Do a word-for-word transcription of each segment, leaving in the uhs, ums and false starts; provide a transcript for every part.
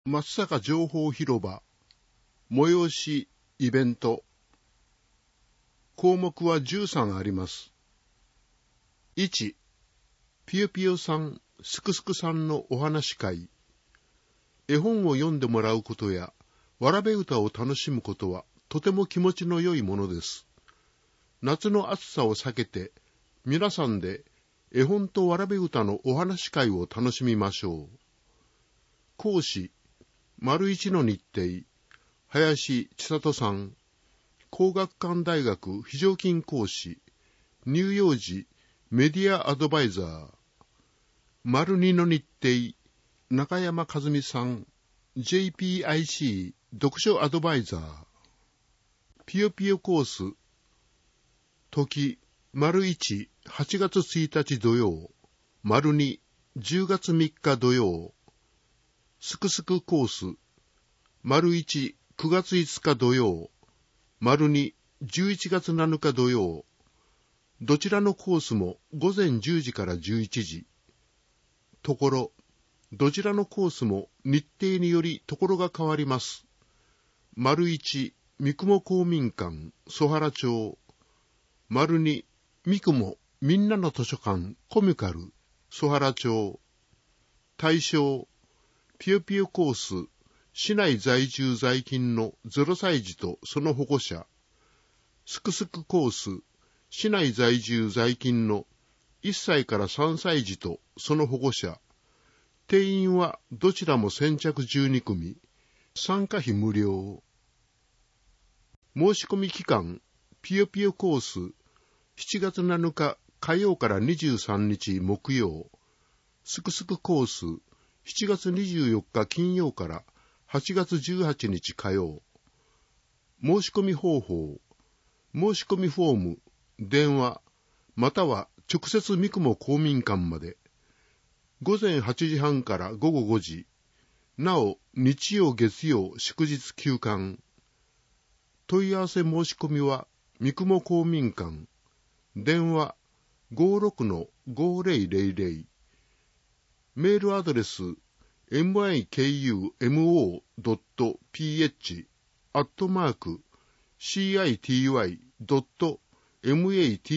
松坂情報広場催しイベント。項目はじゅうさんあります。いち、ぴよぴよさん、すくすくさんのお話会。絵本を読んでもらうことや、わらべ歌を楽しむことはとても気持ちの良いものです。夏の暑さを避けて、皆さんで絵本とわらべ歌のお話会を楽しみましょう。講師、丸一の日程、林千里さん、工学館大学非常勤講師、乳幼児メディアアドバイザー、丸二の日程、中山和美さん、ジェイピーアイシー 読書アドバイザー、ぴよぴよコース、時、丸一、はちがつついたち土曜、丸二、じゅうがつみっか土曜、すくすくコース、丸一、くがついつか土曜、丸二、じゅういちがつなのか土曜、どちらのコースもごぜんじゅうじからじゅういちじ。ところ、どちらのコースも日程によりところが変わります。丸一、三雲公民館、曽原町。丸二、三雲みんなの図書館、コミカル、曽原町。対象、ぴよぴよコース、市内在住在勤のゼロさい児とその保護者。すくすくコース、市内在住在勤のいっさいからさんさい児とその保護者。定員はどちらも先着じゅうにくみ。参加費無料。申し込み期間、ぴよぴよコース、しちがつなのか火曜からにじゅうさんにち木曜。すくすくコース、しちがつにじゅうよっか金曜からはちがつじゅうはちにち火曜。申し込み方法、申し込みフォーム、電話、または直接三雲公民館まで。ごぜんはちじはんからごごごじ。なお、日曜月曜祝日休館。問い合わせ申し込みは三雲公民館。電話 ごろくのごぜろぜろぜろ。メールアドレス ミクモドットピーエイチ アットマーク シーアイティーワイ ドット マ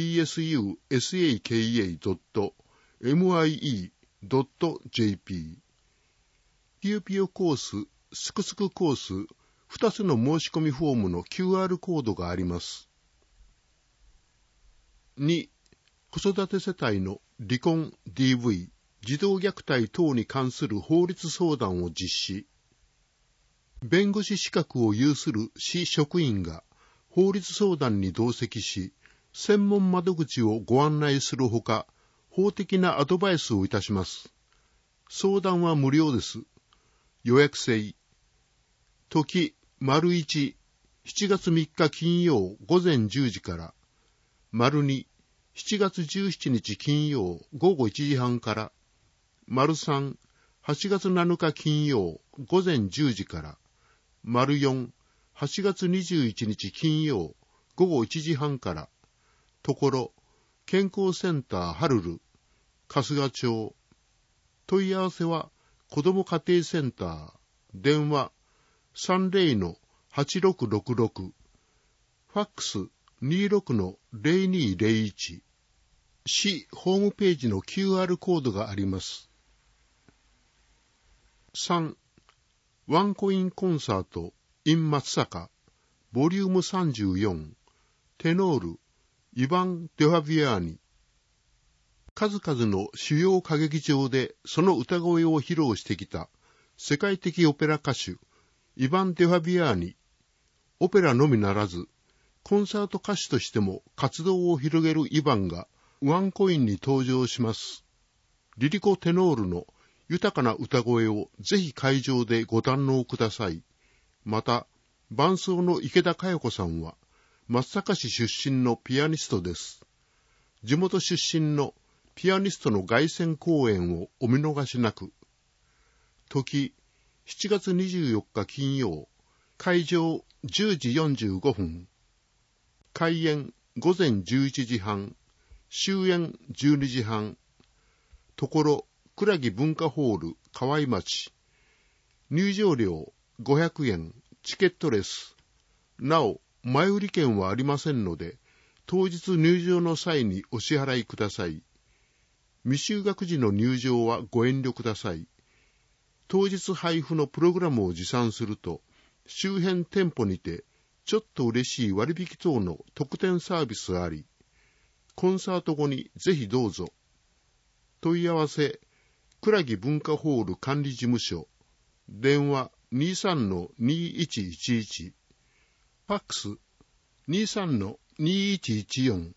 ツサカ ドット ミイ ドット ジェーピー。 ぴよぴよコース、すくすくコース、ふたつの申し込みフォームの キューアール コードがあります。に、子育て世帯の離婚、ディーブイ、児童虐待等に関する法律相談を実施。弁護士資格を有する市職員が法律相談に同席し、専門窓口をご案内するほか、法的なアドバイスをいたします。相談は無料です。予約制。時、丸一、しちがつみっか金曜ごぜんじゅうじから、丸二、しちがつじゅうしちにち金曜ごごいちじはんから、丸三、はちがつなのか金曜ごぜんじゅうじから、丸四、はちがつにじゅういちにち金曜ごごいちじはんから、ところ、健康センターはるる、春日町。問い合わせは、子ども家庭センター、電話 さんぜろのはちろくろくろく、ファックス にじゅうろくのぜろにぜろいち、市ホームページの キューアール コードがあります。さん、ワンコインコンサート in 松坂、ボリュームさんじゅうよん、テノール、イヴァン・デュハビアーニ。数々の主要歌劇場でその歌声を披露してきた世界的オペラ歌手、イヴァン・デュハビアーニ。オペラのみならず、コンサート歌手としても活動を広げるイヴァンがワンコインに登場します。リリコ・テノールの豊かな歌声をぜひ会場でご堪能ください。また、伴奏の池田佳代子さんは、松阪市出身のピアニストです。地元出身のピアニストの凱旋公演をお見逃しなく。時、しちがつにじゅうよっか金曜、会場じゅうじよんじゅうごふん。開演ごぜんじゅういちじはん、終演じゅうにじはん。ところ、倉木文化ホール、河合町。 入場料ごひゃくえん、チケットレス。なお、前売り券はありませんので、当日入場の際にお支払いください。未就学時の入場はご遠慮ください。当日配布のプログラムを持参すると、周辺店舗にてちょっと嬉しい割引等の特典サービスあり、コンサート後にぜひどうぞ。問い合わせ、倉木文化ホール管理事務所、電話 にじゅうさんのにいちいちいち、ファックス にじゅうさんのにいちいちよん。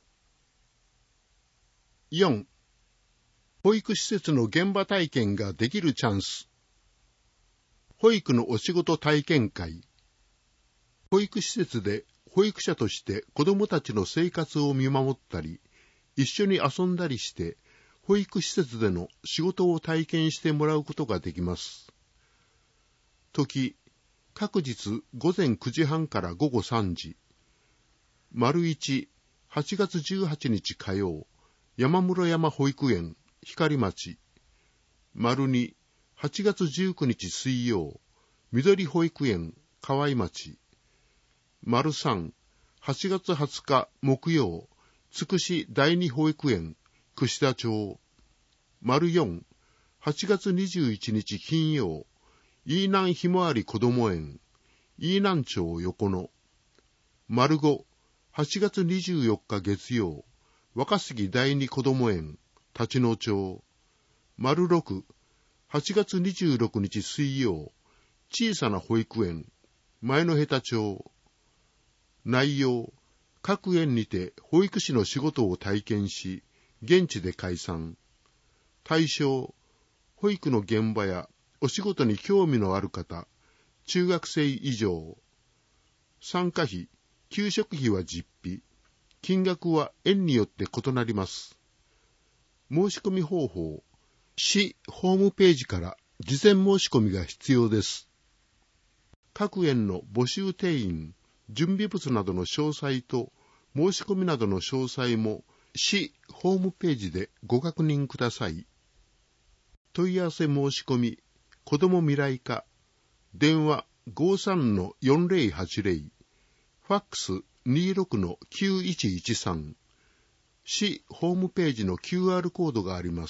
よん. 保育施設の現場体験ができるチャンス。保育のお仕事体験会。保育施設で保育者として子どもたちの生活を見守ったり、一緒に遊んだりして、保育施設での仕事を体験してもらうことができます。時、各日午前くじはんから午後さんじ。丸一、はちがつじゅうはちにち火曜、山室山保育園、光町。丸二、はちがつじゅうくにち水曜、緑保育園、河合町。丸三、はちがつはつか木曜、つくし第二保育園、串田町。丸四、はちがつにじゅういちにち金曜、飯南ひまわりこども園、飯南町横野。丸五、はちがつにじゅうよっか月曜、若杉第二こども園、立野町。丸六、はちがつにじゅうろくにち水曜、小さな保育園、前の下手町。内容、各園にて保育士の仕事を体験し、現地で解散。対象、保育の現場やお仕事に興味のある方、中学生以上。参加費、給食費は実費。金額は園によって異なります。申し込み方法、市ホームページから事前申し込みが必要です。各園の募集定員、準備物などの詳細と申し込みなどの詳細も市ホームページでご確認ください。問い合わせ申し込み、子ども未来課、電話 ごじゅうさんのよんぜろはちぜろ、ファックス にじゅうろくのきゅういちいちさん、市ホームページの キューアール コードがあります。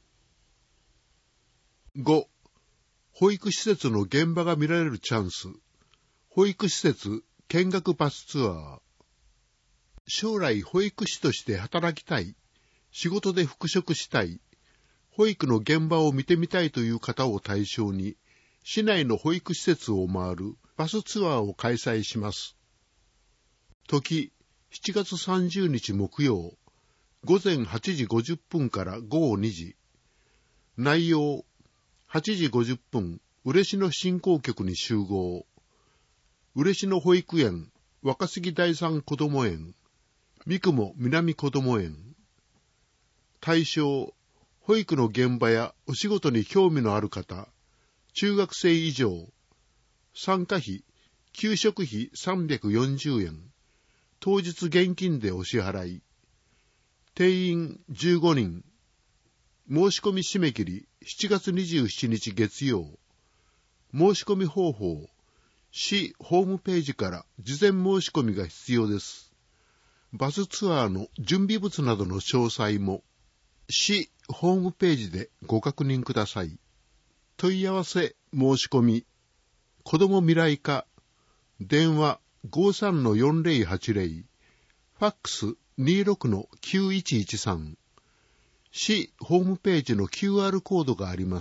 ご. 保育施設の現場が見られるチャンス。保育施設見学バスツアー。将来保育士として働きたい、仕事で復職したい、保育の現場を見てみたいという方を対象に、市内の保育施設を回るバスツアーを開催します。時、しちがつさんじゅうにち木曜、ごぜんはちじごじゅっぷんからごごにじ。内容、はちじごじゅっぷん、嬉野振興局に集合。嬉野保育園、若杉第三こども園、三雲南こども園。対象、保育の現場やお仕事に興味のある方、中学生以上。参加費、給食費さんびゃくよんじゅうえん。当日現金でお支払い。定員じゅうごにん。申し込み締め切りしちがつにじゅうしちにち月曜。申し込み方法、市ホームページから事前申し込みが必要です。バスツアーの準備物などの詳細も、市ホームページでご確認ください。問い合わせ申し込み、子ども未来課、電話 ごじゅうさんのよんぜろはちぜろ、ファックス にじゅうろくのきゅういちいちさん、市ホームページの キューアール コードがあります。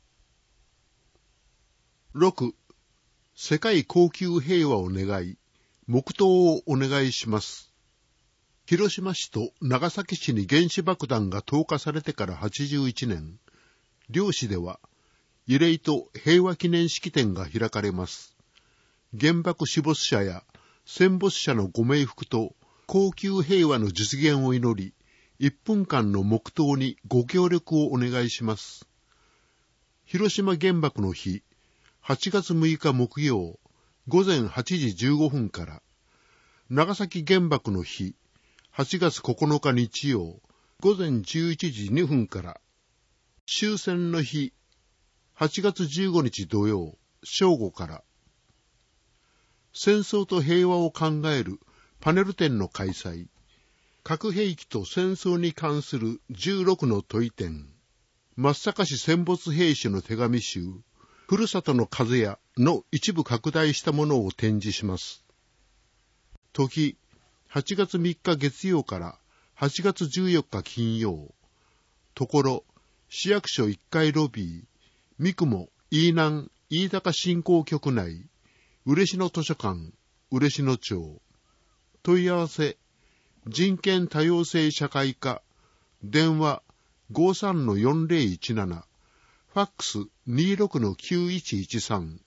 ろく. 世界恒久平和を願い、黙祷をお願いします。広島市と長崎市に原子爆弾が投下されてからはちじゅういちねん、両市では慰霊と平和記念式典が開かれます。原爆死没者や戦没者のご冥福と恒久平和の実現を祈り、いっぷんかんの黙祷にご協力をお願いします。広島原爆の日、はちがつむいか木曜、ごぜんはちじじゅうごふんから、長崎原爆の日、はちがつここのか日曜、ごぜんじゅういちじにふんから、終戦の日、 はちがつじゅうごにち土曜、正午から、戦争と平和を考えるパネル展の開催、核兵器と戦争に関するじゅうろくの問い点、松阪市戦没兵士の手紙集、ふるさとの風やの一部拡大したものを展示します。時、はちがつみっか月曜からはちがつじゅうよっか金曜、ところ、市役所いっかいロビー、三雲飯南飯高振興局内、嬉野図書館、嬉野町、問い合わせ、人権多様性社会科、電話 ごさんのよんぜろいちなな、ファックス にじゅうろくのきゅういちいちさん。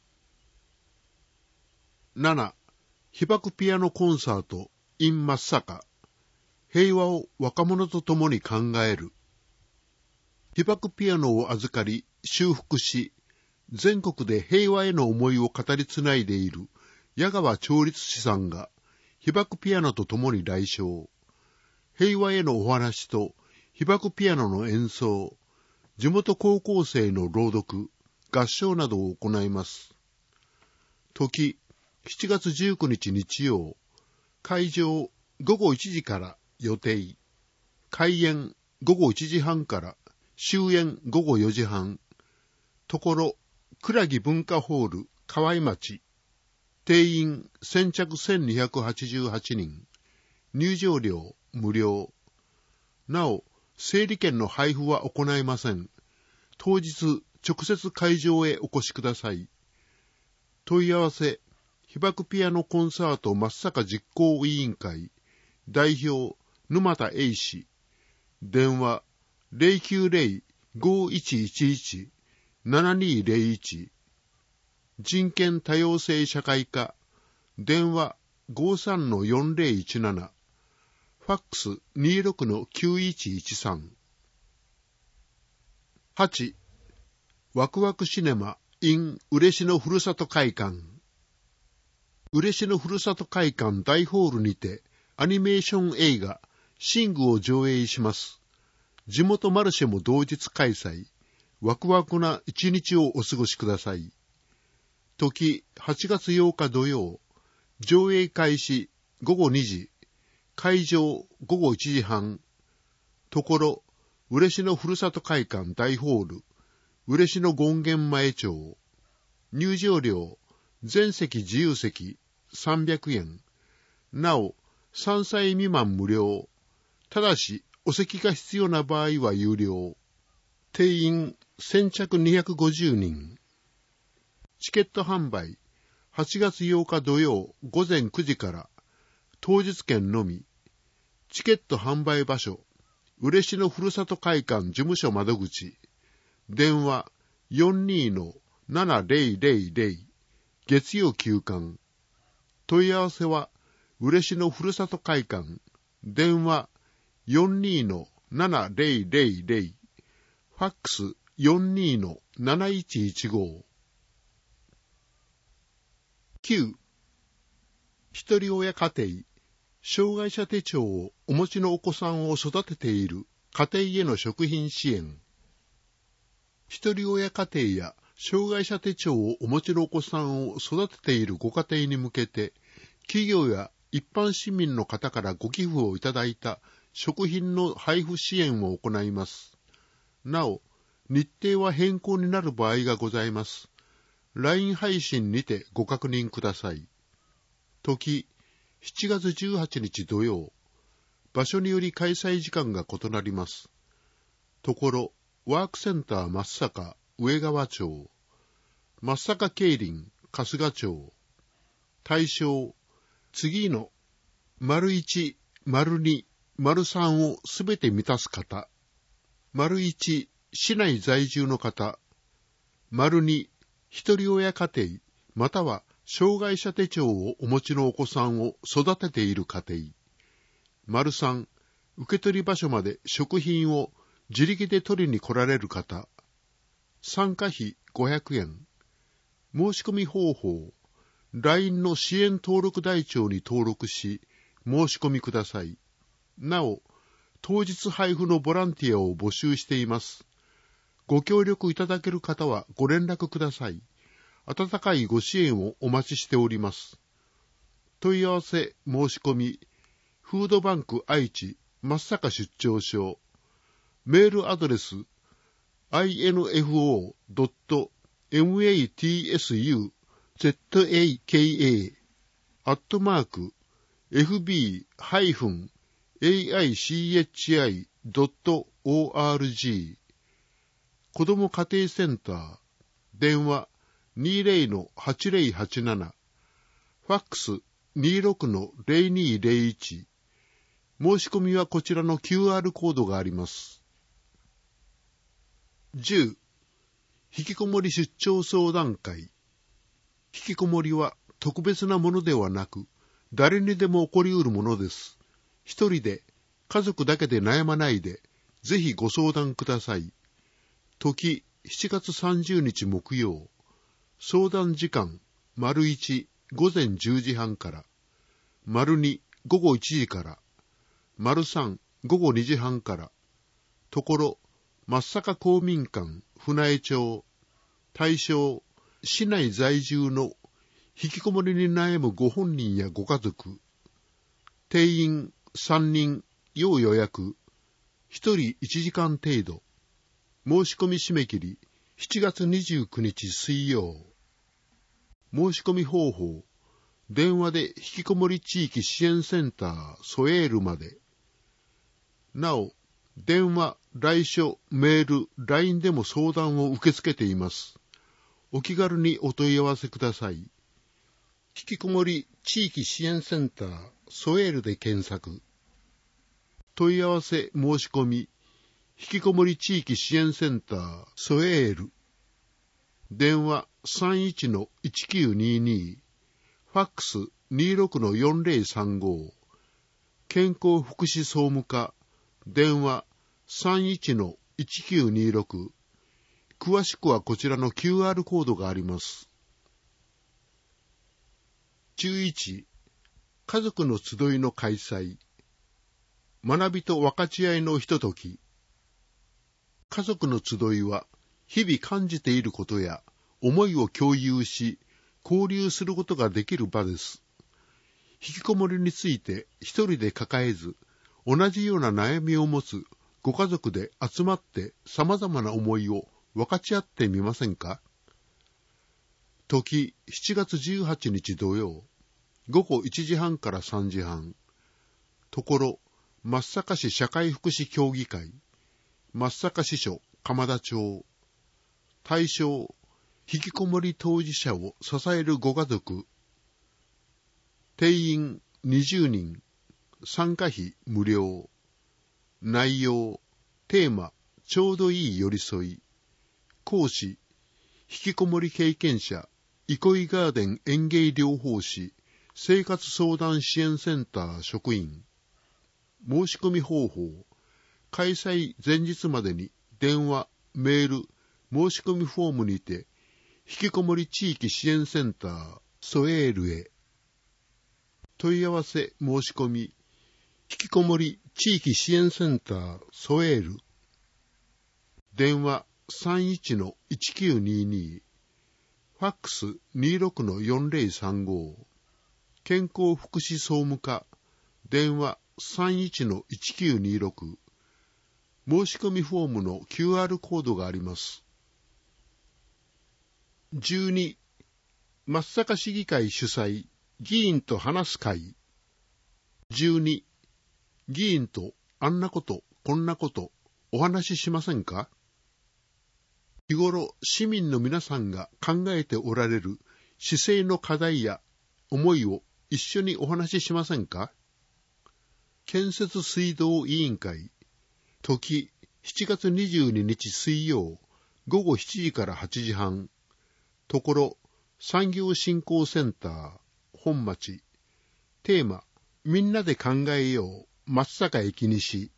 なな. 被爆ピアノコンサート in 松阪。平和を若者と共に考える。被爆ピアノを預かり、修復し、全国で平和への思いを語りつないでいる矢川調律師さんが、被爆ピアノと共に来唱。平和へのお話と被爆ピアノの演奏、地元高校生の朗読、合唱などを行います。時、しちがつじゅうくにち日曜、会場ごごいちじから予定、開演ごごいちじはんから終演ごごよじはん、ところ、倉木文化ホール、河合町、定員先着せんにひゃくはちじゅうはちにん、入場料無料。なお、整理券の配布は行いません。当日、直接会場へお越しください。問い合わせ、被爆ピアノコンサート松阪実行委員会、代表、沼田英氏、電話、ゼロきゅうゼロ ごいちいちいち ななにゼロいち、人権多様性社会科、電話 ごさんのよんぜろいちなな、ファックス にじゅうろくのきゅういちいちさん。はち. ワクワクシネマ in 嬉野ふるさと会館。嬉野ふるさと会館大ホールにてアニメーション映画シングを上映します。地元マルシェも同日開催。ワクワクな一日をお過ごしください。時、はちがつようか土曜、上映開始ごごにじ、会場ごごいちじはん、ところ、嬉野ふるさと会館大ホール、嬉野権現前町、入場料、全席自由席さんびゃくえん、なお、さんさい未満無料、ただし、お席が必要な場合は有料、定員先着にひゃくごじゅうにん、チケット販売、はちがつようか土曜ごぜんくじから、当日券のみ、チケット販売場所、嬉野ふるさと会館事務所窓口、電話 よんにーのななぜろぜろぜろ、月曜休館、問い合わせは、嬉野ふるさと会館、電話 よんにーのななぜろぜろぜろ、ファックス よんにーのなないちいちご。きゅう. ひとり親家庭、障害者手帳をお持ちのお子さんを育てている家庭への食品支援。ひとり親家庭や障害者手帳をお持ちのお子さんを育てているご家庭に向けて、企業や一般市民の方からご寄付をいただいた食品の配布支援を行います。なお、日程は変更になる場合がございます。ライン 配信にてご確認ください。時、しちがつじゅうはちにち土曜。場所により開催時間が異なります。ところ、ワークセンター松阪上川町、松阪競輪春日町、対象、次の丸いち、丸に、丸さんをすべて満たす方、丸いち、市内在住の方、丸に、ひとり親家庭、または障害者手帳をお持ちのお子さんを育てている家庭、丸さん、受け取り場所まで食品を自力で取りに来られる方、参加費ごひゃくえん、申し込み方法、ライン の支援登録台帳に登録し、申し込みください。なお、当日配布のボランティアを募集しています。 ご協力いただける方はご連絡ください。温かいご支援をお待ちしております。問い合わせ申し込み、フードバンク愛知松阪出張所、メールアドレス アイエヌエフオードットマツザアットマークエフビーハイフンエーアイシーエイチアイドットオーアールジー 子ども家庭センター電話 にじゅうのはちぜろはちなな ファックス にじゅうろくのゼロにゼロいち申し込みはこちらの キューアール コードがあります。じゅう引きこもり出張相談会。引きこもりは特別なものではなく、誰にでも起こりうるものです。一人で、家族だけで悩まないで、ぜひご相談ください。時、しちがつさんじゅうにち木曜。相談時間、丸いち、午前じゅうじはんから。丸に、午後いちじから。丸さん、午後にじはんから。ところ、松阪公民館、船江町。対象、市内在住の引きこもりに悩むご本人やご家族。定員さんにん、要予約。ひとりいちじかん程度。申し込み締め切り、しちがつにじゅうくにち水曜。申し込み方法、電話で引きこもり地域支援センターソエールまで。なお、電話、来書、メール、ライン でも相談を受け付けています。お気軽にお問い合わせください。引きこもり地域支援センターソエールで検索。問い合わせ申し込み、引きこもり地域支援センターソエール。電話 さんじゅういちのいちきゅうにに、ファックス にじゅうろくのよんぜろさんご、健康福祉総務課、電話 さんじゅういちのいちきゅうにろく、詳しくはこちらの キューアール コードがあります。じゅういち、家族の集いの開催。学びと分かち合いのひととき。家族の集いは、日々感じていることや思いを共有し、交流することができる場です。引きこもりについて一人で抱えず、同じような悩みを持つご家族で集まって様々な思いを分かち合ってみませんか？時、しちがつじゅうはちにち土曜、ごごいちじはんからさんじはん。ところ、松阪市社会福祉協議会、松阪支所鎌田町。対象、引きこもり当事者を支えるご家族。定員にじゅうにん。参加費無料。内容、テーマ、ちょうどいい寄り添い。講師、引きこもり経験者、憩いガーデン園芸療法士、生活相談支援センター職員。申し込み方法、開催前日までに電話、メール、申し込みフォームにて、引きこもり地域支援センターソエールへ。問い合わせ申し込み、引きこもり地域支援センターソエール。電話 さんじゅういちのいちきゅうにに、ファックス にじゅうろくのよんぜろさんご、健康福祉総務課、電話 さんじゅういちのいちきゅうにろく、申し込みフォームの キューアール コードがあります。じゅうに、松阪市議会主催、議員と話す会。じゅうに、議員とあんなこと、こんなこと、お話ししませんか？日頃、市民の皆さんが考えておられる市政の課題や思いを一緒にお話ししませんか？建設水道委員会、時、しちがつにじゅうににち水曜、ごごしちじからはちじはん。ところ、産業振興センター、本町。テーマ、みんなで考えよう、松阪駅西。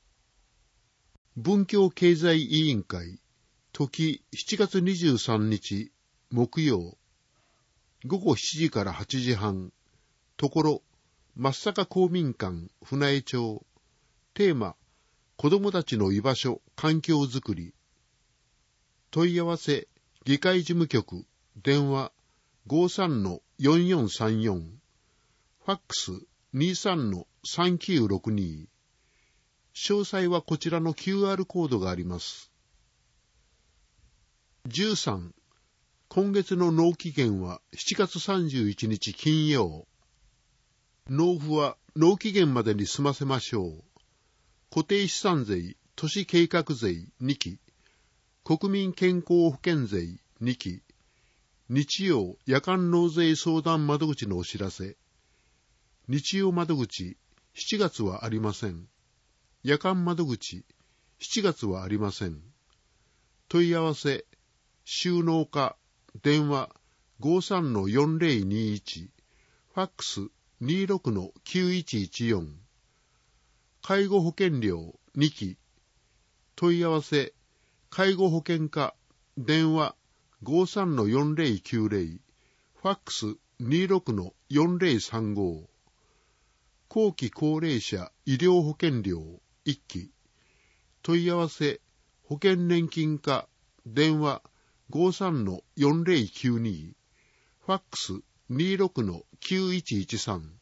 文教経済委員会、時しちがつにじゅうさんにち木曜、ごごしちじからはちじはん。ところ、松阪公民館、船江町。テーマ、子どもたちの居場所、環境づくり。 問い合わせ議会事務局電話 ごじゅうさんのよんよんさんよん ファックス にじゅうさんのさんきゅうろくに。詳細はこちらの キューアール コードがあります。じゅうさん、今月の納期限はしちがつさんじゅういちにち金曜。納付は納期限までに済ませましょう。固定資産税、都市計画税にき、国民健康保険税にき、日曜夜間納税相談窓口のお知らせ。日曜窓口、しちがつはありません。夜間窓口、しちがつはありません。問い合わせ、収納課、電話 ごじゅうさんのよんぜろにいち、ファックス にじゅうろくのきゅういちいちよん。介護保険料にき、問い合わせ、介護保険課、電話ごじゅうさんのよんぜろきゅうぜろ、ファックス にじゅうろくのよんぜろさんご。後期高齢者医療保険料いっき、問い合わせ、保険年金課、電話ごじゅうさんのよんぜろきゅうに、ファックス にじゅうろくのきゅういちいちさん。